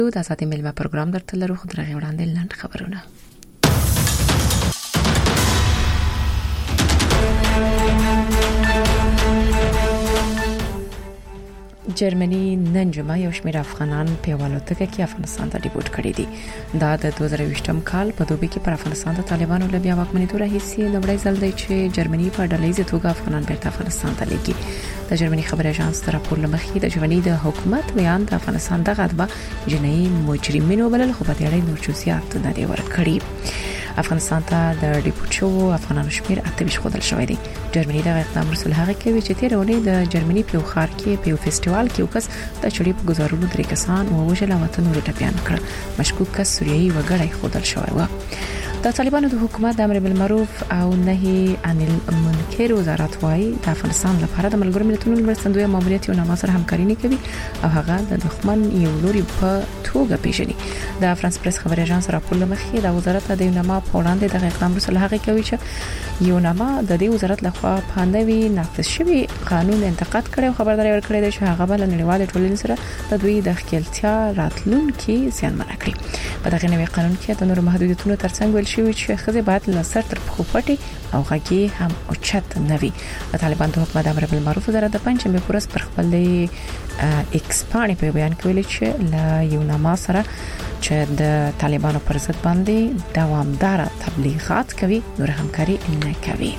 د آزادي ملما پروګرام درته لرو خو درغه وړاندې لاند خبرونه. جرمني نن جمعه یو شمېر افغانان په والوتکه کې افغانستان ته ډیپورټ کړي دي. دا د 2020م کال په دوبي کې پر افغانستان د طالبانو له بیا واکمنۍ راهیسې د وړای ځل دی چې جرمني په ډلهیزه توګه افغانان بیرته افغانستان ته لیږي. د جرمني خبري اژانس تر راپور لمخې د جرمني د حکومت بیان د افغانستان د غدبه جنایي مجرمینو بلل خو په دې اړه نور جزئیات نه دی ورکړي. افغانستان ته د ډیپورټ شو افغانانو شمیر 28 خودل شوی دی. جرمني د اقدام رسول هغه کوي چې تیر اونۍ د جرمني په خار کې په فستیوال کې وکس د چړې په گزارولو درې کسان او وژل او ته نور ټپيان کړ. مشکوک کس سوریایي وګړی خودل شوی و. د طالبانو د حکومت د امر بالمعروف او نهي عن المنکر وزارت وايي د افغانستان لپاره د ملګرو ملتونو مرستندوی ماموریت یو نامه سره همکاري نه کوي او هغه د دښمن یو لوري په توګه پیژني. د فرانس پریس خبري اژانس راپور لمخې د وزارت د یو نامه په وړاندې د اقدام رسول هغه کوي چې یو نامه د دې وزارت لخوا په نوي نافذ شوی قانون انتقاد کړي او خبرداري ورکړي چې هغه بل نړیوال ټولنې سره د دوی د خپلتیا راتلونکي زیانمن کړي. په دغه نوي قانون کې د نور محدودیتونو ترڅنګ ویل شوی چې خزه باید له سر تر پښو پټي او غږی هم اوچت نوي. د طالبان د حکومت امر بالمعروف وزارت د پنځمه پورس پر خپل ایکس باندې په بیان کې ویل چې لا یو نامه سره چې د طالبانو پر ضد باندې دوامدار تبلیغات کوي نور همکاري نه کوي.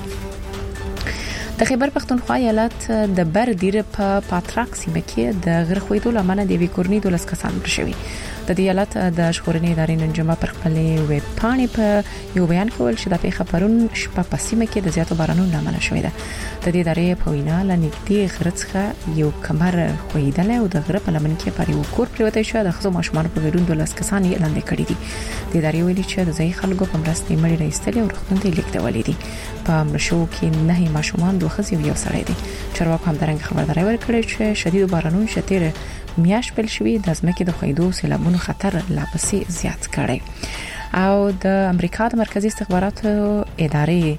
د خیبر پختونخوا ایالت د بردیر په پاتراک سیمه کې د غرخویدو لمنه د ویکورنی 12 کسان شوي. د دې ایالت د شخورنې ادارې نن جمعه پر خپل ویب پاڼې په یو بیان کول چې د پیښه پرون شپه په سیمه کې د زیاتو بارانونو لامل شوې ده. د دې ادارې په وینا لنیږدې غرڅخه یو کمر خویدل او د غره په لمن کې پر یو کور پروتې شو. د خزو ماشومان په ګډون 12 کسان یې لاندې کړي دي. د ادارې ویلي چې د ځای خلکو په مرسته مړي راستل او روغتون ته لیکدولې دي. په مرشو کې نه ماشومان دوه خزي یو سړی دي. چارواکو هم درنګ خبرداري ورکړي چې شدید بارانونو شتیر میاش بل شوی د ځمکې د خویدو سیلابونو خطر لا پسې زیات کړي. او د امریکا د مرکزی استخباراتو ادارې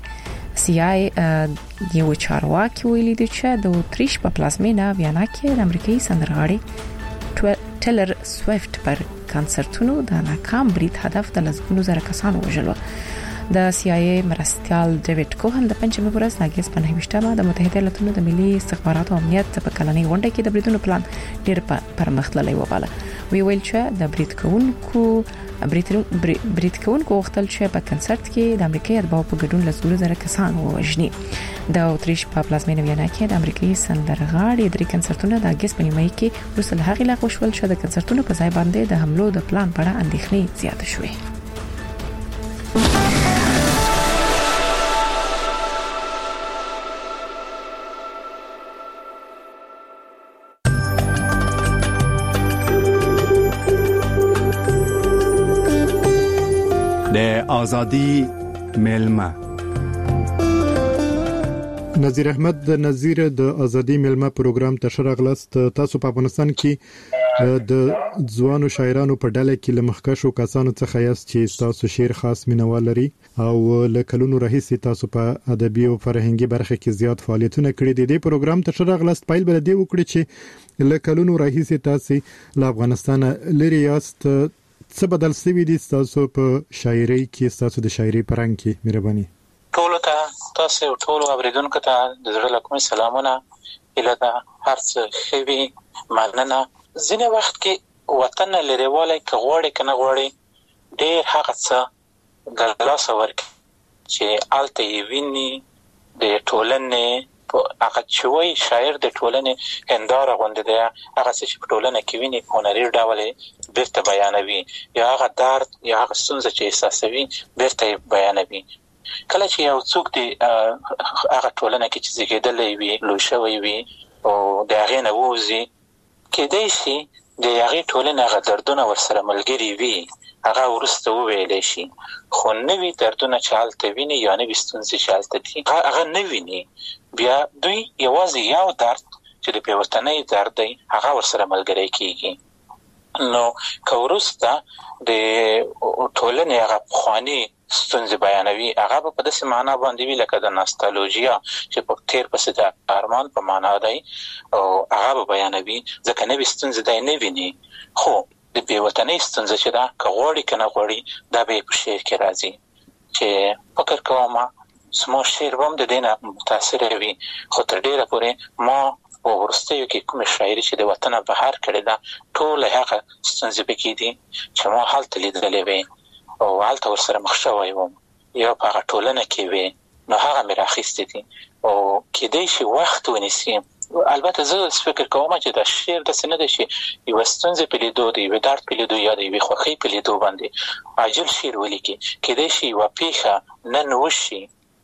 CIA یو چارواکي ویلي دی چې د اتریش په پلازمینه ویانا کې د امریکایي سندرغاړي ټیلر سویفت پر کنسرتونو د ناکام برید هدف د لزګونو زره کسان وژل. د CIA مرستيال ډیوډ کوهن د پنځمه ورځ د اگست په 9مه د متحده ایالاتونو د ملي استخباراتو امنیت په کلنۍ غونډه کې د بریدونو پلان ډیر پرمختللی وباله. ویل چې د برید کوونکو وختل چې په کنسرت کې د امریکایي اتباعو په ګډون لزګونو زره کسان وژني. د اتریش په پلازمینه ویانا کې د امریکایي سندرغاړي درې کنسرتونه د اگست په نیمه کې وروسته هغه لا خوشول شو. د کنسرتونو په ځای باندې د حملو د پلان په اړه اندېښنې زیات شوې. د آزادی ملما نذیر احمد د نذیر د آزادی ملما پروګرام ته شرغلست. تاسو په افغانستان کې د ځوانو شاعرانو په ډله کې لمخکشو کسانو څخه یاست چې تاسو شعر خاص مینوال لري او لکلونو راهیسې تاسو په ادبي او فرهنګي برخه کې زیات فعالیتونه کړي دي. د پروګرام ته شرغلست پایل بل دی وکړي چې لکلونو راهیسې تاسو له افغانستان لري یاست. څه بدل سوي دي تاسو په شاعري کې تاسو د شاعري پرنګ کې مهرباني ټول ته تاسو ټول اوریدونکو ته د زړه له کومې سلامونه اله ده هر څه خوي مننه. ځینې وخت کې وطن لريواله کې غوړې کنه غوړې ډېر هغه څه د لاس ورک چې الته یې ویني د ټولنې هغه چوي شاعر د ټولنې هنداره غونډه ده. هغه څه چې په ټولنه کې ویني په هنري ډول بیرته بیانوي یا هغه درد یا هغه ستونزه چې احساسوي بیرته بیانوي. کله چې یو څوک دی هغه ټولنه کې چې زیږیدلې وي لوی شوی وي او د هغه نه ووزي کېدای شي د هغه ټولنه هغه دردونه ورسره ملګري وي هغه ورسته ویلې شي خو نوې دردونه چې حالت ویني یا نوې ستونزې چې حالت دي هغه نه ویني بیا دوی یوازې یو درد چې د پیوستنۍ درد دی هغه ورسره ملګری کیږي. نو که ورسته د ټولنې هغه خواني ستونزې بیانوي هغه په داسې معنا باندې وی لکه د ناستالوژیا چې په تیر پسې د ارمان په معنا دی او هغه بیانوي ځکه نوې ستونزې دی نه ویني. خو د بیوطنۍ ستونزه چې دا که غواړي که نه غواړي دا به په شعر کې راځي چې فکر کوم زما شعر هم د دې نه متاثر وي خو تر ډېره پورې ما په وروستیو کې کومه شاعري چې د وطن بهر کړې ده ټول هغه ستونزې پکې دي چې ما هلته لیدلې وي او هلته ورسره مخ شوی وم یا په هغه ټولنه کې وي نو هغه مې راخیستې دي او کېدای شي وخت ونیسي. البته زه فکر کوم چې دا شعر داسې نه دی چې یوه ستونزې په لیدو د یوې درد په لیدو یا د یوې خوښۍ په لیدو باندې عاجل شعر ولیکي. کېدای شي یوه پیښه نن وشي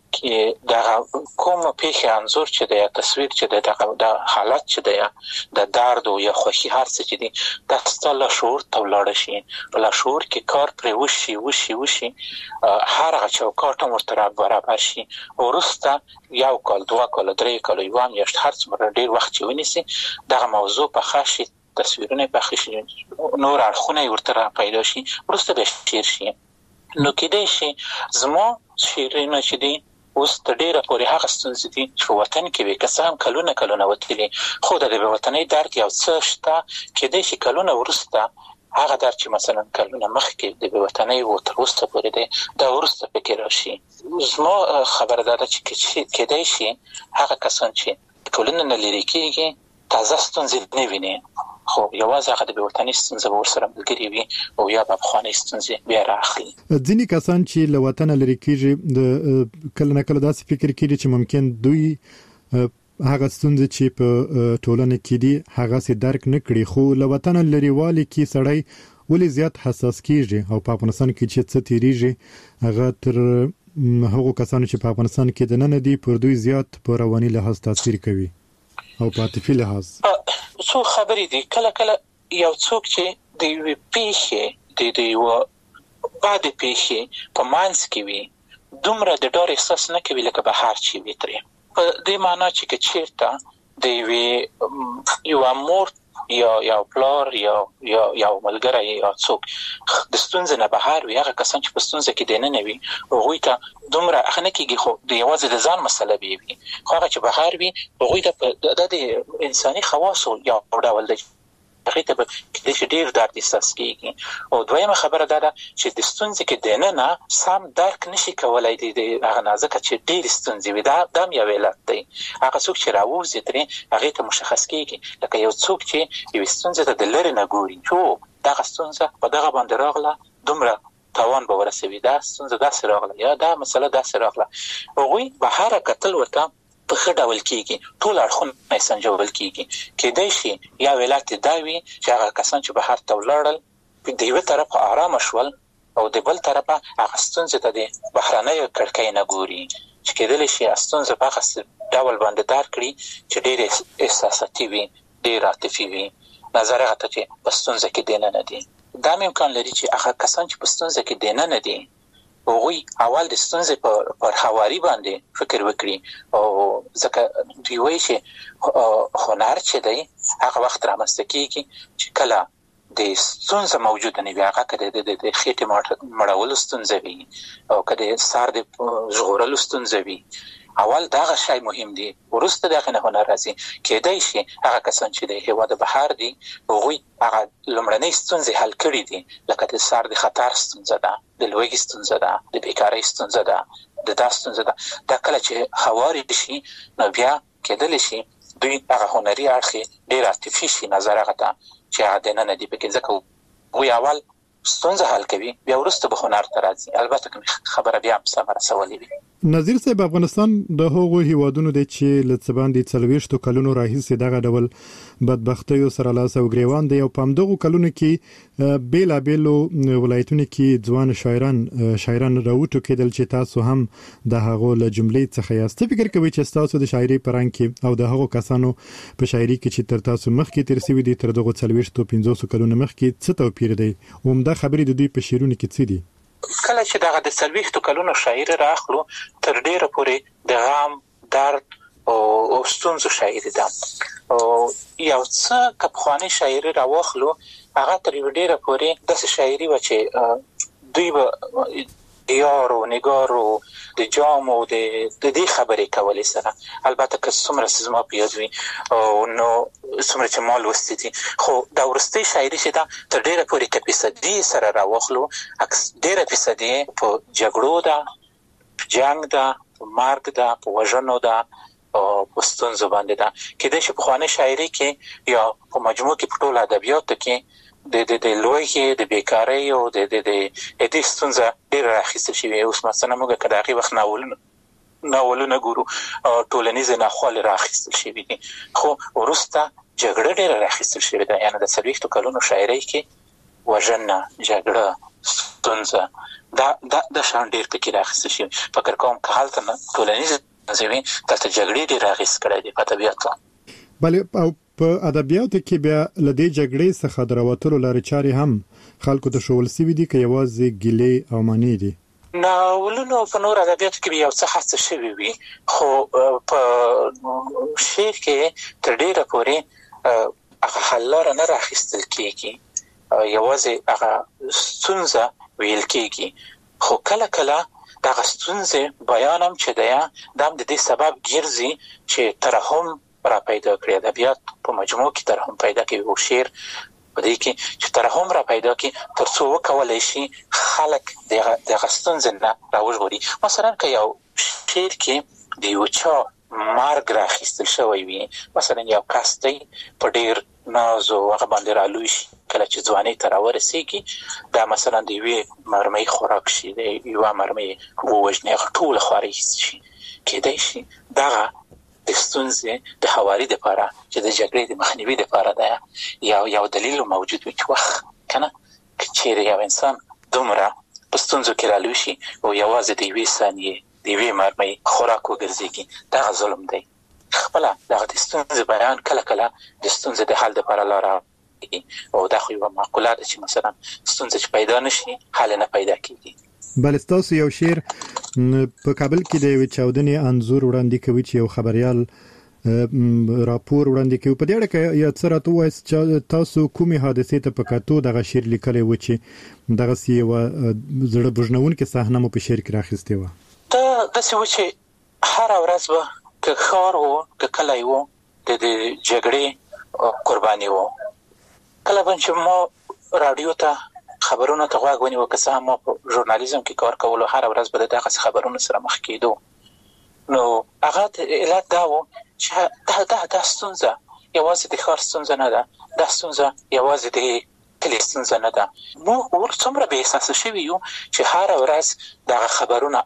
کې دا کوم پیښه انځور چې دی یا تصویر چې دی دا حالت چې دی د درد او یا خوښي هر څه چې دي دا ستا لاشعور ته ولاړه شي په لاشعور کې کار پرې وشي هر هغه چوکاټ هم ورته برابر شي وروسته 1 کال 2 کال 3 کال یوه میاشت هر څومره ډېر وخت چې ونیسي دغه موضوع پخه شي تصویرونه پخه شي نور اړخونه یې ورته راپیدا شي وروسته به شعر شي. نو کېدای شي زما شعرونه چې دي اوس تر ډېره پورې هغه ستونزې دي چې په وطن کې وي که څه هم کلونه وتلي خو د بېوطنۍ درد یو څه شته کېدای شي کلونه وروسته هغه درد چې مثلا کلونه مخکې د بېوطنۍ و تر اوسه پورې دی دا وروسته پکې راشي. زما خبره دا ده چې کېدای شي هغه کسان چې ټولنه نه لرې کېږي تازه ستونزې نه ویني خو یوازې هغه د بېوطنۍ ستونزه به ورسره ملګرې وي او یا به پخوانۍ ستونزې بیا راخلي. ځینې کسان چې له وطنه لرې کېږي د کله نه کله داسې فکر کوي چې ممکن دوی هغه ستونزې چې په ټولنه کې دي هغه درک نه کړي خو له وطنه لرېوالي کې سړی ولې زیات حساس کېږي او په افغانستان کې چې څه تېرېږي هغه تر هغو کسانو چې په افغانستان کې دننه دي پر دوی زیات په رواني لحاظ تاثیر کوي او په عاطفي لحاظ. څو خبرې دي کله یو څوک چې د یوې پیښې د یوه بعدې پیښې په منځ کې وي دومره د ډار احساس نه کوي لکه بهر چې وي ترې په دې معنا چې که چېرته د یوه مور یا پلار یا ملګری یا څوک د ستونزې نه بهر وي هغه کسان چې په ستونزه کې دننه وي هغوی ته دومره هغه نه کېږي خو د یوازې د ځان مسله به وي خو هغه چې بهر وي هغوی ته د انساني خواصو یو ډول دی هغې ته به کېدای شي ډېر درد احساس کېږي. او دویمه خبره دا ده چې د ستونزې کې دننه سم درک نشي کولی د هغه نازکه چې ډېرې ستونزې وي دا هم یو علت دی. هغه څوک چې راووځي ترې هغې ته مشخص کېږي لکه یو څوک چې یوې ستونزې ته د لرې نه ګوري چې دغه ستونزه په دغه باندې راغله دومره تاوان به ورسوي دا ستونزه داسې راغله یا دا مسله داسې راغله هغوی بهره کتل ورته په ښه ډول کېږي ټول اړخونه یې سنجول کېږي. کېدای شي یا علت دا وي چې هغه کسان چې بهر ته ولاړل د یوه طرفه ارامه شول او د بل طرفه هغه ستونزې ته د بهرنیو کړکۍ نه ګوري چې کېدلی شي ستونزه په هغه ډول باندې درک کړي چې ډېر احساساتي وي ډېر عاطفي وي نظر هغه ته چې په ستونزه کې دننه دي. دا هم امکان لري چې هغه کسان چې په ستونزه کې دننه دي هغوی اول د ستونزې پر هواري باندې فکر وکړي او ځکه دوی وایي چې هنر چې دی هغه وخت رامنځته کېږي چې کله د ستونزه موجوده نه وي هغه که د خېټې مړولو ستونزه وي او که د سر د ژغورلو ستونزه وي اول دغه شی مهم دی وروسته دغه نه هنر راځي. کېدای شي هغه کسان چې د هېواد بهر دي هغوی هغه لومړنۍ ستونزې حل کړي دي لکه د سر د خطر ستونزه ده د لوږې ستونزه ده د بیکارۍ ستونزه ده د دا ستونزه ده دا کله چې هواري شي نو بیا کېدلی شي دوی هغه هنري اړخ ډېر عاطفي شي نظر هغه ته چې هغه دننه دي پکې ځکه هغوی اول ستونزه حل کوي بیا وروسته به هنر ته راځي. البته که خبره بیا هم سمه رسولې وي. نظیر صاحب افغانستان د هغو هیوادونو دی چې له څه باندې 40 کلونو راهیسې دغه ډول بدبختیو سره لاس او ګریوان دی او په همدغو کلونو کې بیلابیلو ولایتونو کې ځوان شاعران راوټوکېدل چې تاسو هم د هغو له جملې څخه یاست. فکر کوئ چې تاسو د شاعري په رنګ کې او د هغو کسانو په شاعري کې چې تر تاسو مخکې تیر شوي دي تر دغو 40-50 کلونو مخکې څه توپیر دی عمده خبرې د دوی په شعرونو کې څه دي؟ کله چې دغه د 40 کلونو شاعري راخلو تر ډېره پورې د غم درد او ستونزو شاعري ده او یو څه که پخوانۍ شاعري راواخلو هغه تر یوه ډېره پورې داسې شاعري وه چې دوی به یار او نگار او د جام او د دې خبرې کولې سره البته که څومره زما په یاد وي نو څومره چې ما لوستي دي خو دا وروستۍ شاعري چې ده تر ډېره پورې که فیصدي سره راواخلو ډېره فیصدي په جګړو ده، په جنګ ده، په مرګ ده، په وژنو ده او په ستونزو باندې ده. کېدای شي پخوانۍ شاعري کې یا په مجموع کې په ټولو ادبیاتو کې د لوږې، د بیکارۍ او د دې ستونزه ډېره راخیستل شوې. اوس مثلا موږ که د هغې وخت ناولونه ګورو ټولنیزې ناخوالې راخیستل شوي دي، خو وروسته جګړه ډېره راخیستل شوې ده. یعنې د 40 کلونو شاعرۍ کې وژنه، جګړه، ستونزه دا شان ډېر پکې راخیستل شوي. فکر کوم که هلته ټولنیزې ستونزې دلته جګړې ډېر اغېز کړی دی په ادبیاتو. بلې او په ادبیاتو کې بیا له دې جګړې څخه د راوتلو لارې چارې هم خلکو ته ښوول سوي دي که یوازې ګیلې او مانې دي؟ ناولونو په نور ادبیاتو کې به یو څه هڅه شوې وي، خو په شعر کې تر ډېره پورې هغه حل لاره نه راخیستل کېږي، یوازې هغه ستونزه ویل کېږي. خو کله کله دغه ستونزې بیان هم چې دی دا هم د دې سبب ګرځي چې ترحم را پیدا کړي. ادبیات په مجموع کې ترحم پیدا کوي او شعر په دې کې چې ترحم را پیدا کړي تر څو وکولای شي خلک دغه ستونزې نه راوژغوري. مثلا که یو شعر کې د یو چا مرګ راخیستل شوی وي، مثلا یو کس دی په ډېر ناز او هغه باندې رالوی شي، کله چې ځوانۍ ته راورسېږي دا مثلا د یوې مرمۍ خوراک شي، د یوه مرمۍ ووژني، هغه ټوله خوارۍ شي. کېدای شي دغه د ستونزې د هواري دپاره چې د جګړې د مخنیوي دپاره ده یو دلیل موجود وي چې وخت کنه که چیرې یو انسان دومره په ستونزو کې رالوی شي او یوازې د یوې ثانیې د یوې مرمۍ خوراک وګرځېږي، دغه ظلم دی. خپله دغه د ستونزې بیان کله کله د ستونزې د حل دپاره لاره او دا خو یوه معقوله ده چې مثلا ستونزه چې پیدا نشي حل نه پیدا کېږي. بل ستاسو یو شعر په کابل کې د یوې چاودنې انځور وړاندې کوي چې یو خبریال راپور وړاندې کوي. په دې اړه که یو څه راته ووایاست چې تاسو کومې حادثې ته په کتو دغه شعر لیکلی و چې دغسې یوه زړه بوژنونکې صحنه مو په شعر کې راخیستې وه؟ دا داسې و چې هره ورځ به که ښار و که کلی و د جګړې قرباني و. کله به چې ما راډیو ته خبرونو ته غوږ ونیو، که څه هم ما په ژورنالیزم کې کار کولو، هره ورځ به د دغسې خبرونو سره مخ کېدو. نو هغه علت دا و چې دا ستونزه یوازې د ښار ستونزه نه ده، دا ستونزه یوازې د کلي ستونزه نه ده. موږ څومره بې احساسه شوي یو چې هره ورځ دغه خبرونه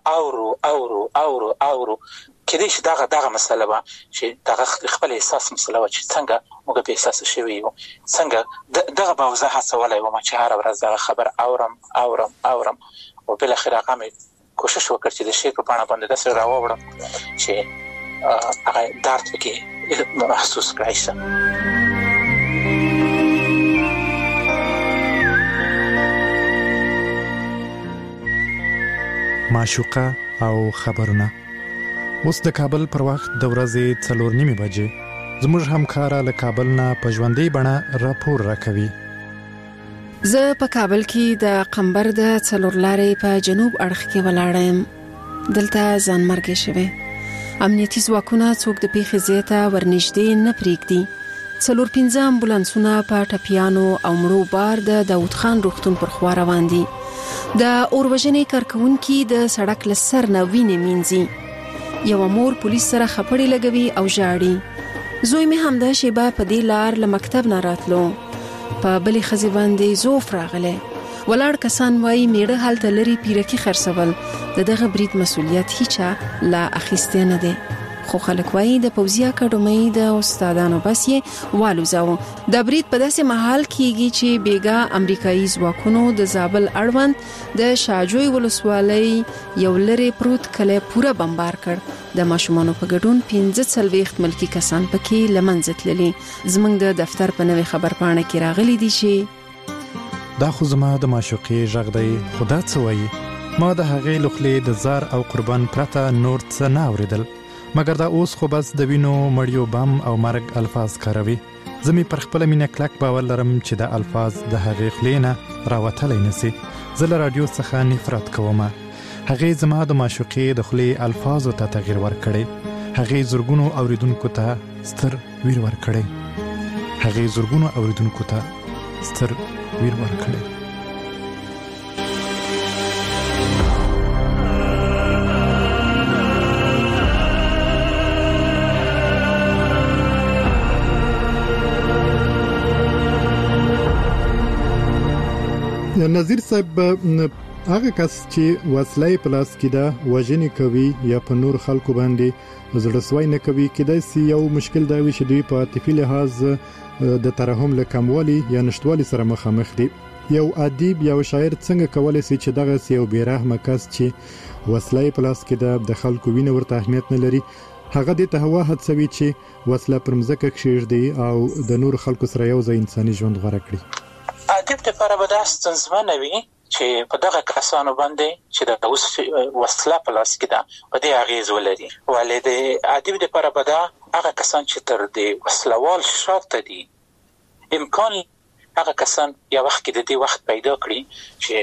اورو. کېدای شي دغه مسله وه چې دغه خپل احساس مسله وه چې څنګه موږ بې احساسه شوي یو، څنګه دغه به زه هڅولی وم چې هره ورځ دغه خبر اورم او بالاخره هغه مې کوشش وکړ چې د شعر په پاڼه باندې داسې راووړم چې هغه درد پکې محسوس کړی شم. معشوقه او خبرونه. اوس د کابل پر وخت د ورځې 4:30 بجې زموږ همکاره له کابل نه په ژوندۍ بڼه راپور راکوي. زه په کابل کې د قمبر د څلور لارې په جنوب اړخ کې ولاړم. دلته ځانمرګي شوی. امنیتي ځواکونه څوک د پیښې ځای ته ورنږدې نه پرېږدي. 4-5 امبولانسونه په ټپیانو او مړو بار د داود خان روغتون پر خوا روان دي. د اوروژنې کارکونکي د سړک له سر نه وینې مینځي. یو مور پولیس سره خپړې لګوي او ژاړي. زوی می همدا شیبه په دې لار له مکتب نه راتلو. په بلې خزي باندې زوف راغله. ولاړ کسان وایي میړه حالت لري پیرکی خرڅول دغه برید مسولیت هیڅ لا اخیسته نه ده. خو خلک وایي د پوزیا اکاډمۍ د استادانو بس یې والوزاو. د برید په داسې محل کېږي چې بیګا امریکایي ځواکونو د زابل اړوند د شاجوی ولسوالۍ یو لري پروت کلی پوره بمبار کړ. د ماشومانو په ګډون 45 ملکی کسان پکې لمنځه تللي. زمونږ د دفتر په نوې خبرپاڼه کې راغلي دي چې دا خو زما د معشوقې غږ دی، خدا څه وایي. ما د هغې لخلې د زار او قربان پرته نور څه نه اوریدل، مګر دا اوس خو بس د وینو مړیو بم او مرګ الفاظ کاروي. زه مې پر خپله مینه کلک باور لرم چې دا الفاظ د هغې خولې نه راوتلی نسي. زه له راډیو څخه نفرت کوم. هغه زما د معشوقې د خلی الفاظو ته تغییر ورکړي، هغه زرګونو اوریدونکو ته ستر ویر ورکړي، هغه زرګونو اوریدونکو ته ستر ویر ورکړي. نظیر صاحب، هغه کس چې وسلې پلاس کې دا وژنې کوي یا په نور خلکو باندې زړسوي نه کوي، کېدای شي یو مشکل دا وي چې دوی په عاطفي لحاظ د ترحم له کموالي یا نشټوالي سره مخامخ دي. یو ادیب یا شاعر څنګه کولای شي چې دغه یو بیرحمه کس چې وسلې پلاس کې د خلکو وینه ورته اهمیت نه لري، هغه د تهوا هڅوي چې وسله پر مځکه کښېږدي او د نور خلکو سره یو ځای انساني ژوند غوړه کړي. ادیب د لپاره به دا ستونزمنه وي چې په دغه کسانو باندې چې د وسله په لاس کې ده په دې اغیز ولري، ولې د ادیب د لپاره به دا هغه کسان چې تر دې وسلوال شاته دي امکان هغه کسان یا وخت کې د دې وخت پیدا کړي چې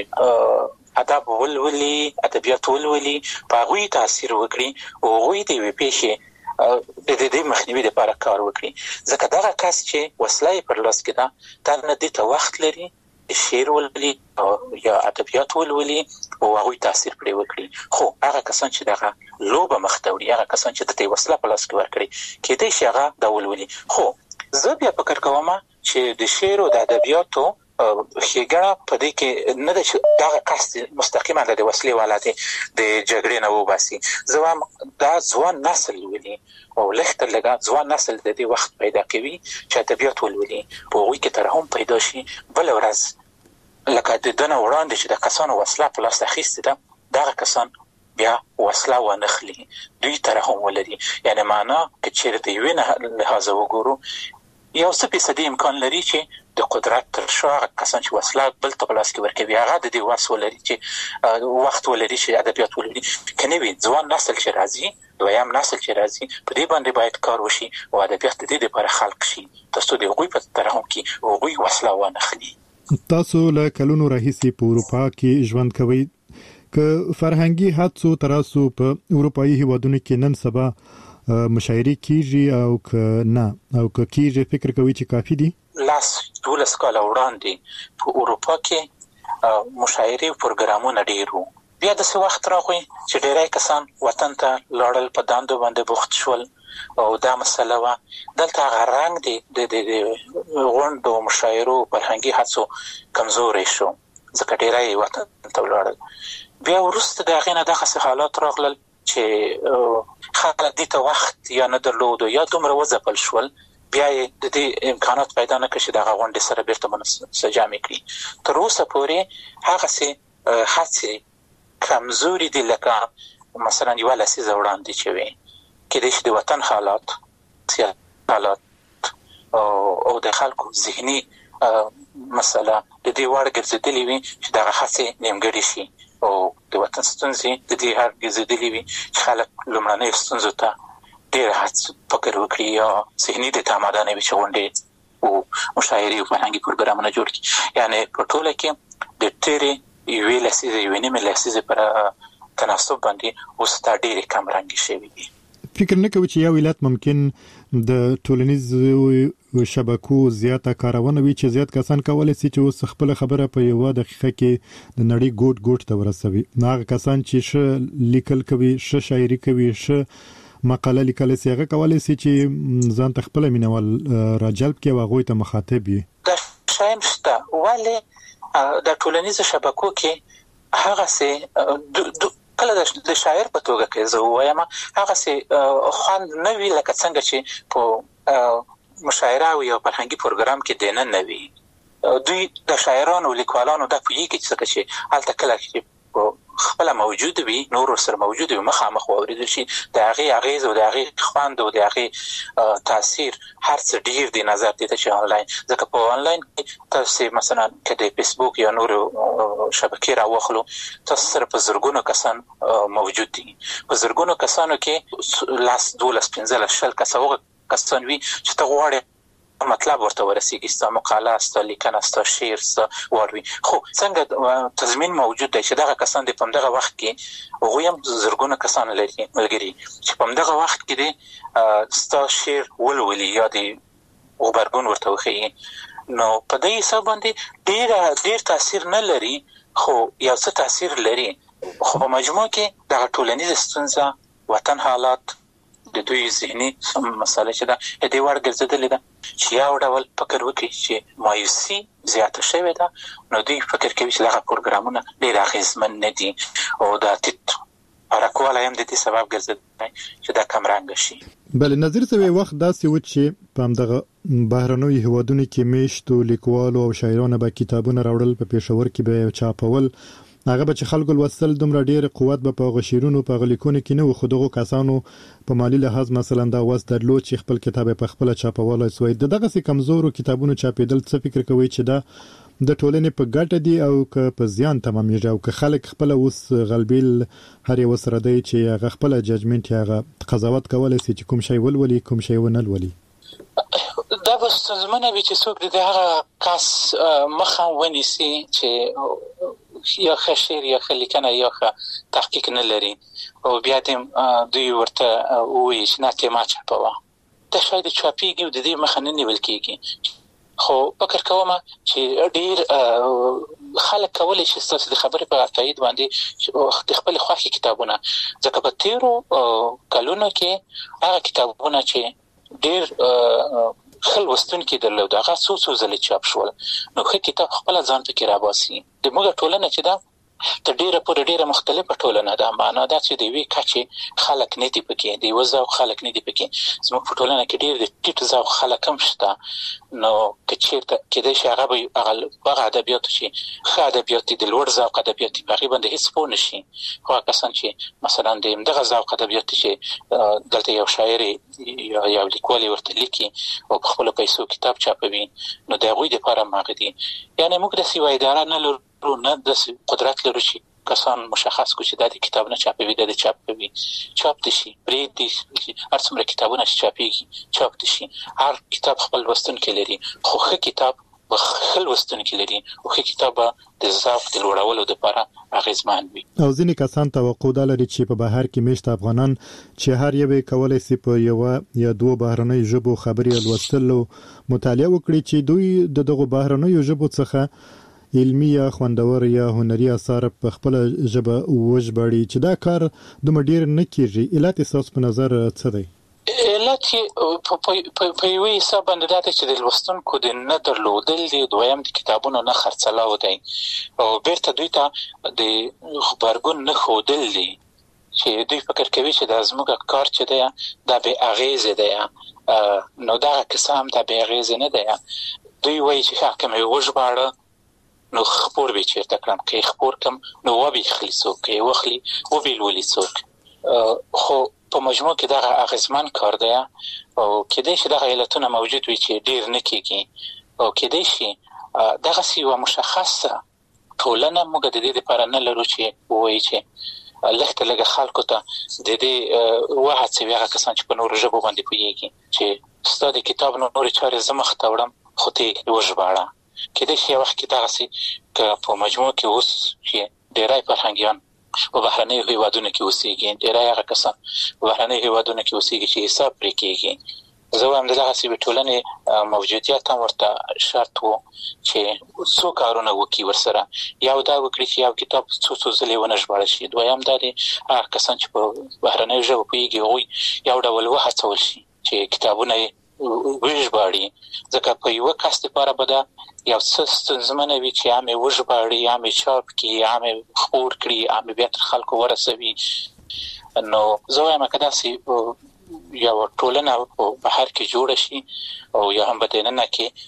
ادب ولولي، ادبیات ولولي، په هغوی تاثیر وکړي او هغوی د یوې پیښې د دې مخنیوي لپاره کار وکړي. ځکه دغه کس چې وسله پر لاس کې ده دا نه دې ته وخت لري شعر ولولي یا ادبیات ولولي او هغوی تاثیر پرې وکړي. خو هغه کسان چې دغه لوبه مخته وړي، هغه کسان چې د وسله په لاس کې ورکړي، کېدای شي هغه دا ولولي. خو زه بیا فکر کوم چې د شعر او د ادبیاتو ښېګڼه په دې کې نه ده چې دغه کس مستقیما د وسلې والاتې د جګړې نه وباسي. زه وایم دا ځوان نسل ولولي او لږ تر لږه ځوان نسل د دې وخت پیدا کوي چې ادبیات ولولي، په هغوی کې ترحم پیدا شي. بله ورځ لکه د دنه وړاندې چې د کسانو وسله په لاس اخیستې ده، دغه کسان بیا وسله ونخلي، دوی ترحم ولري. یعنې معنا که چېرې د یوې لحاظه وګورو، یو څه فیصدي امکان لري چې د قدرت تر شا هغه کسان چې وسله بل ته په لاس کې ورکوي هغه د دې وس ولري چې وخت ولري چې ادبیات ولري. که نه وي ځوان نسل چې راځي، دویم نسل چې راځي، په دې باندې باید کار وشي او ادبیات د دې لپاره خلق شي ترڅو د هغوی په ترحم کې هغوی وسله ونخلي. تاسو له کلونو راهیسې په اروپا کې ژوند کوئ، که فرهنګي حادثو تراسو په اروپایي هیوادونو کې نن سبا مشاعرې کیږي او که نه او که کیږي فکر کوي چې کافي دي؟ 12 کاله وړاندې په اروپا کې مشاعرې او پروګرامونه ډېر وو. بیا داسې وخت راغی چې ډېری کسان وطن ته لاړل، په دندو باندې بوخت شول او دا مسله وه. دلته هغه رنګ د غونډو مشاعرو فرهنګي هڅو کمزوری شو ځکه ډېری وطن ته ولاړل. بیا وروسته د هغې نه دغسې حالات راغلل چې خلک دې ته وخت یا نه درلودو یا دومره وځپل شول، بیا یې د دې امکانات پیدا نه کړ چې دغه غونډې سره بیرته منسجمې کړي. تر اوسه پورې هغسې هڅې کمزوري دي لکه مثلا یوه لسیزه وړاندې چې وې. کېدای شي د وطن حالات، سیاسي حالات او د خلکو ذهني مسله د دې وړ ګرځېدلې وي چې دغه هڅې نیمګړې شي او د وطن ستونزې د دې هر ګرځېدلې وي چې خلک لومړنیو ستونزو ته ډېر فکر وکړي یا ذهني د تاماده نه وي چې غونډې او مشاعرې او فرهنګي پروګرامونه جوړ کړي. یعنې په ټوله کې د تېرې یوې لسیزې یوې نیمې لسیزې پر تناسب باندې اوس دا ډېرې کم رنګې شوي دي. فکر نه کوي چې یو ولایت ممکن د ټولنیزو شبکو زیاته کارونه وي چې زیات کسان کولای شي چې اوس خپل خبره په یو دقیقه کې د نړۍ ګوټ ته ورسوي. هغه کسان چې ښه لیکل کوي، ښه شاعري کوي، ښه مقاله لیکل شي، هغه کولای شي چې ځان ته خپل مینوال راجلب کړي او هغه ته مخاطب وي. دا شایم شته، ولې د ټولنیزو شبکو کې هغه سي کله د شاعر په توګه کې زه وایم هغه سي خوند نه وی لکه څنګه چې په مشاعره او یو فرهنګي پروګرام کې دینه نه وی. دوی د شاعرانو او لیکوالانو د پویږي چې هلته کله چې خپل موجود وي، نور سره موجود وي، مخامخ واوریدل شي، د هغه اغیز او د هغه خوند او د هغه تاثیر هر څه ډیر دی نظر دي چې آنلاین. ځکه په آنلاین کې تاسو مثلا کله فیسبوک یا نور شبکې راوخلو، تاسو سره په زرګونو کسان موجود دي. په زرګونو کسانو کې 12 15 کسان وي چې ته غواړې مطلب ورته ورسیږي، ستا مقاله، ستا لیکنه، ستا شعر، ستا واروي. خو څنګه تضمین موجود دی چې دغه کسان د په همدغه وخت کې هغوی هم زرګونه کسان لري ملګري چې په همدغه وخت کې د ستا شعر ولولي یا د غبرګون ورته وښیي، نو په دې حساب باندې ډېر تاثیر نه لري، خو یو څه تاثیر لري. خو په مجموع کې دغه ټولنیزه ستونزه، وطن حالات، د دوی ذهني مسله چې ده د دې وړ ګرځېدلې ده چې یو ډول فکر وکړي چې مایوسي زیاته شوې ده، نو دوی فکر کوي چې دغه پروګرامونه ډېر اغېزمن نه دي او دا ټیټ حرکوالی هم د دې سبب ګرځېدلی چې دا کمرنګه شي. بله نظیر صاحب، یو وخت داسې و چې په همدغه بهرنیو هیوادونو کې میشتو لیکوالو او شاعرانو به کتابونه راوړل، په پېښور کې به چاپول، هغه به چې خلکو لوستل دومره ډېر قوت به په هغه شعرونو په هغه لیکونو کې نه و، خو دغو کسانو په مالي لحاظ مثلا دا وس درلود چې خپل کتاب په خپله چاپولی سوی. د دغسې کمزورو کتابونو چاپېدل څه فکر کوئ چې دا د ټولنې په ګټه دي او که په زیان تمامېږي، او که خلک خپله اوس غلبیل هر یو سره دی چې هغه خپله ججمنټ یا هغه قضاوت کولی سي چې کوم شی ولولي کوم شی ونه لولي؟ دا به ستونزمنه وي چې څوک د هغه کس مخه ونیسي چې یا ښه شعر یا ښه لیکنه یا ښه تحقیق نه لري او بیا دې دوی ورته ووایي چې نه ته ما چاپوه. دا شاید چاپېږي او د دې مخه نه نیول کېږي. خو فکر کوم چې ډېر خلک کولی شي ستاسو د خبرې په تایید باندې د خپل خوښې کتابونه، ځکه په تیرو کلونو کې هغه کتابونه چې ډېر خل وستونکي درلود هغه څو ځلې چاپ شول، نو ښه کتاب خپله ځان پکې راباسي. د موږ ټولنه چې ده تر ډېره پورې ډېره مختلفه ټولنه ده، معنا دا چې د یوې کچې خلک نه دي پکې، د یوه ذوق خلک نه دي پکې. زموږ په ټولنه کې ډېر د ټیټ ذوق خلک هم شته، نو که چېرته کېدای شي هغه به هغه ادبیاتو چې ښه ادبیات دي، د لوړ ذوق ادبیات دي، په هغې باندې هېڅ پوه نه شي. خو هغه کسان چې مثلا د همدغه ذوق ادبیات چې دلته یو شاعر یا یو لیکوال ورته لیکي او په خپلو پیسو کتاب چاپوي، نو د هغوی دپاره هم هغه دي. یعنې موږ داسې یوه اداره نه لرو، نه داسې قدرت لرو چې کسان مشخص کړو چې دا د کتاب نه چاپوي، دا د چاپوي. چاپ دي شي، پرېږدي هر څومره کتابونه چې چاپېږي چاپ دي شي. هر کتاب خپل لوستونکی لري، خو ښه کتاب به ښه لوستونکي لري او ښه کتاب به د ذوق د لوړولو دپاره اغېزمن وي. او ځینې کسان توقع دا لري چې په بهر کې میشته افغانان چې هر یو یې کولی سي په یوه یا دوه بهرنیو ژبو خبرې لوستل او مطالعه وکړي، چې دوی د دغو بهرنیو ژبو څخه علمي یا خوندور یا هنري اثار په خپل ژبه وژباړي، چې دا کار دومره ډېر نه کېږي. علت ستاسو په نظر څه دی؟ علت په یوه حساب باندې دا دی چې د لوستونکو د نه درلودل دي، دویم د کتابونو نه خرڅلاو دی او بیرته دوی ته د غبرګون نه ښودل دي، چې دوی فکر کوي چې دا زموږ کار چې دی دا بې اغېزې دی. نو دغه کیسه هم دا بې اغېزې نه دی. دوی وایي چې که مې وژباړه نو خپور به چیرته کړم، که یې خپور کړم نو وبې خلي څوک، که یې وخلي وبې لولي څوک. خو په مجموع کې دغه اغېزمن کار دی او کېدای شي دغه علتونه موجود وي چې ډېر نه کېږي، او کېدای شي دغسې یوه مشخصه ټولنه موږ د دې دپاره نه لرو چې ووایي چې لږ تر لږه خلکو ته د دې وهڅوي هغه کسان چې په نورو ژبو باندې پوهېږي چې ستا د کتاب نورې چارې زه مخته وړم خو ته یې وژباړه. کېدای شي یو وخت کې دغسې که په مجموع کې اوس چې ډېری فرهنګیان په بهرنیو هیوادونو کې اوسېږي، ډېری هغه کسان په بهرنیو هیوادونو کې اوسېږي چې حساب پرې کېږي. زه وایم د دغسې ټولنې موجودیت هم ورته شرط و چې څو کارونه وکړي ورسره. یو دا وکړي چې یو کتاب څو ځلې ونه ژباړل شي، دویم دا دی هغه کسان چې په بهرنیو ژبو پوهېږي هغوی یو ډول وهڅول شي چې کتابونه یې وژباړي، ځکه په یوه کس دپاره به دا یو څه ستونزمنه وي چې هم یې وژباړي، هم یې چاپ کړي، هم یې خپور کړي، هم یې بیا تر خلکو ورسوي. نو زه وایم که داسې یو ټولنه په بهر کې جوړه شي او یا هم په دننه کې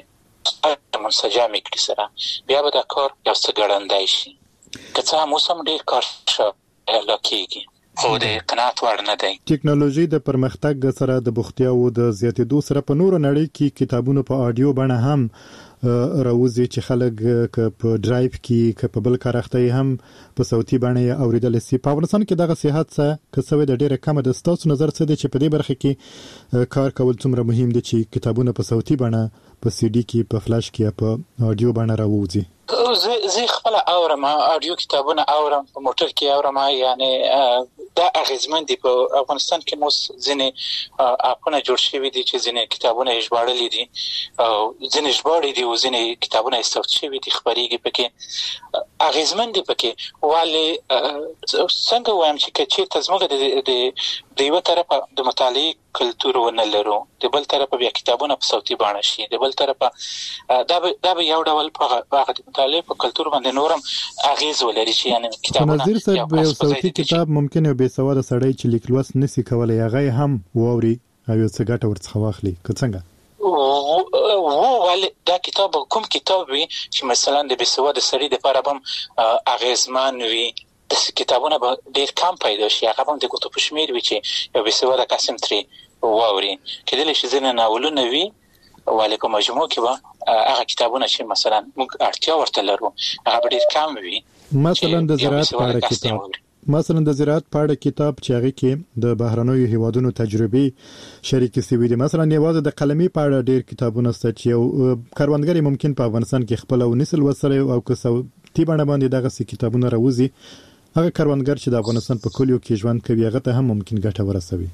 چې منسجمې کړي سره، بیا به دا کار یو څه ګړندی شي. که څه هم اوس هم ډېر کار شاله کېږي خو د قناعت وړ نه دی. ټکنالوژي د پرمختګ سره د بوختیاو د زیاتېدو سره په نورو نړۍ کې کتابونو په آډیو بڼه هم راوځي چې خلک په ډرایو کې په بل کار اخته هم په صوتي باندې اوریدل سي. په افغانستان کې دغه صحت څه کسوي د ډیره کم د ستاسو نظر څه دی چې په دې برخه کې کار کول څومره مهم دي چې کتابونه په صوتي باندې په سی ډي کې په فلاش کې په اډیو باندې راوځي؟ زه خپل اورم اډیو کتابونه اورم په موټر کې اورم، یعنی دا اغیزمن دي. په افغانستان کې مو ځینې اپونه جوړ شوي دي چې ځینې کتابونه ژباړلي دي او ځینې ژباړلي دي او ځینې کتابونه صوت شوي دي خبريږي پکې اغیزمن دي پکې. والي څنګه وایم چې چې تاسو د یو طرف د مطالعه کلتور ونلرو، د بل طرف بیا کتابونه په صوتي باندې شي، د بل طرف دا به یو ډول په هغه مطالعه په کلتور باندې نورم اغیز ولري چې یعنی کتابونه نظر صاحب یو صوتي کتاب ممکن یو بے سواده سړی چې لیکلوس نسی کولای هغه هم ووري او یو څه ګټه ورڅخه واخلي که څنګه ولې دا کتاب کوم کتاب وي چې مثلا د بے سواده سړي د لپاره هم اغیزمن وي، د کتابونه به ډیر کم پیدا شي، هغه هم د ګوتو په شمیر وي چې یو بے سواده قسم تری ووري کېدل شي ځنه ناولونه وي ولې په مجموع کې به هغه کتابونه چې مثلا موږ اړتیا ورته لرو هغه ډیر کم وي. مثلا د زراعت په اړه کتاب مثلا د زراعت په اړه کتاب چې هغه کې د بهرنیو هیوادونو تجربې شریک شوي دي، مثلا یوازې د قلمي په اړه ډیر کتابونه ست چې یو کاروانګر ممکن په افغانستان کې خپل او نسل وسره او که صوتي باندې دغه کتابونه راوځي هغه کاروانګر چې د افغانستان په کلیو کې ژوند کوي هغه ته هم ممکن ګټه ورسوي.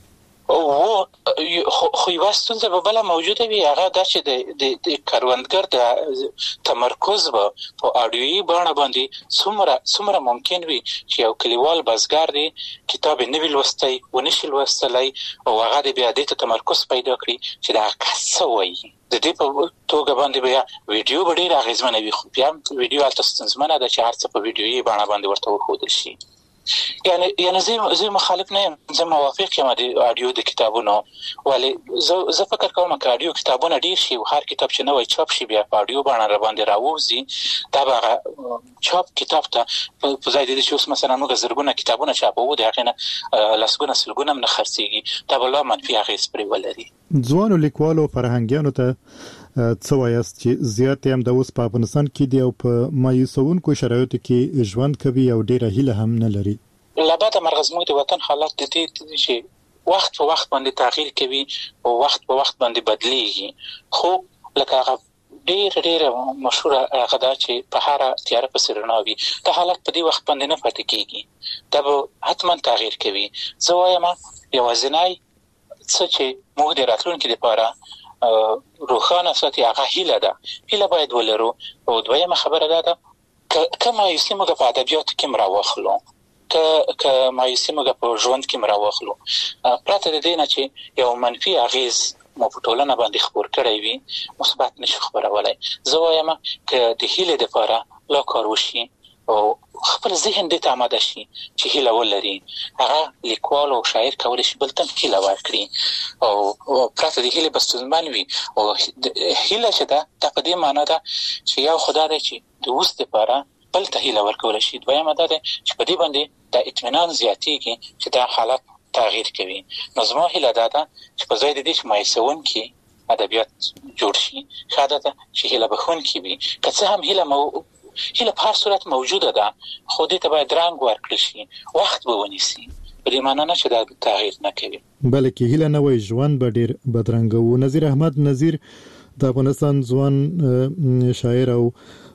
خو یو ستونزه به بل موجوده وي، هغه دا چې د کاروانګر د تمرکز په اډیوي باندې څومره ممکن وي چې یو کلیوال بازګر دی کتاب نه ویل وستای و نشي لوستلای او هغه بیا د تمرکز پیدا کړي چې دا څه وایي. د دې په توګه باندې بیا ویډیو ډېر اغیزمن وي، خو بیا ویډیو الته ستونزمنه ده چې هر څه په ویډیويي باندې ورته وښودل شي. یعنی زه مخالف نه یم، زه موافق یم د اډیو د کتابونو، ولی زه فکر کوم چې اډیو کتابونه ډیر شي او هر کتاب چې نوې چاپ شي بیا په اډیو باندې راوځي دا به چاپ کتاب ته په ځای د چې اوس مثلا موږ زرګونه کتابونه چاپو د هغه نه لسګونه سلګونه من خرڅيږي دا بل منفي اغیز پرې ولري. ځوانو لیکوالو فرهنګیانو ته څه وایست چې زیات هم د اوس په افغانستان کې دی او په مایوسونکو شرایطو کې ژوند کوي او ډیره هیله هم نه لري؟ لابد مرغزمو د وطن حالات د دې چې وخت په وخت باندې تغییر کوي او وخت په وخت باندې بدلیږي، خو لکه هغه ډیر مشهور هغه دا چې په هر تیار په سرناوي د حالت په دې وخت باندې نه پاتې کیږي، دا به حتما تغییر کوي. زه وایم یوازینی څه چې موږ د راتلونکي لپاره روښانه ساتي هغه هیله باید ولرو. او دویمه خبره ده که مایوسي موږ په ادبیاتو کې مراوخلو، که مایوسي موږ په ژوند کې مراوخلو، پرته د دې نه چې یو منفي اغیز مو په ټولنه باندې خپور کړی وي مثبت نشو خبرولای. زه وایم که د هیله لپاره لا کار وشي او خپل ذهن دې ته آماده شي چې هیله ولري، هغه لیکوال او شاعر کولای شي بل ته هیله ورکړي او پرته د هیله بستونمن وي. او هیله چې دا په دې معنی ده چې یو خدای دی چې د اوس لپاره بل ته هیله ورکول شي، دویمه ده چې په دې باندې د اطمینان زیاتیږي چې دا حالت تغییر کوي. نو زما هیله ده چې په ځای د دې چې مایوسون کې ادبیات جوړ شي خاطر ده چې هیله بخون کې وي، که څه هم هیله په هر صورت موجوده ده خو دې ته باید رنګ ورکړل شي، وخت به ونیسي، په دې معنی نه چې دا تغییر نه کوي بلکې هیله نه وي ژوند به ډیر بدرنګ وو. نذیر احمد نذیر د افغانستان ځوان شاعر او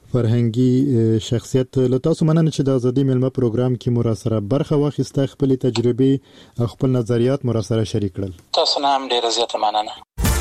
فرهنګي شخصیت، له تاسو مننه چې د ازادي ملمه پروګرام کې مو سره برخه واخیسته، خپل تجربې او خپل نظریات مو سره شریک کړل. تاسو نه هم ډیر زیاته مننه.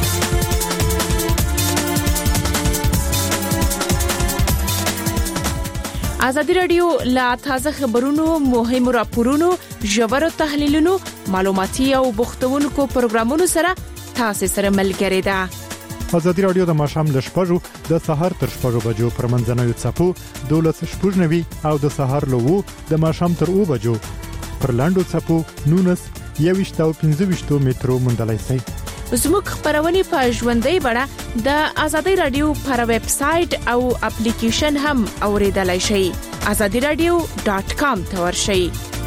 ازادي رادیو لا تازه خبرونو، مهمو راپورونو، ژورو تحلیلونو، معلوماتي او بوختونکو پروګرامونو سره تاسو سره ملګری ده. ازادي رادیو د ماښام ل 6 د سهار تر 6 بجو پر منځنوي څپو 12:90 او د سهار له 2 د ماښام تر 2 بجو پر لاندو څپو 19 او 15 مترو مندلای شي. زموږ خبرونه په ژوندۍ بڼه د ازادي رادیو پر ویب سټ او اپلیکیشن هم اوریدلای شئ. azadiradio.com ته ورشئ.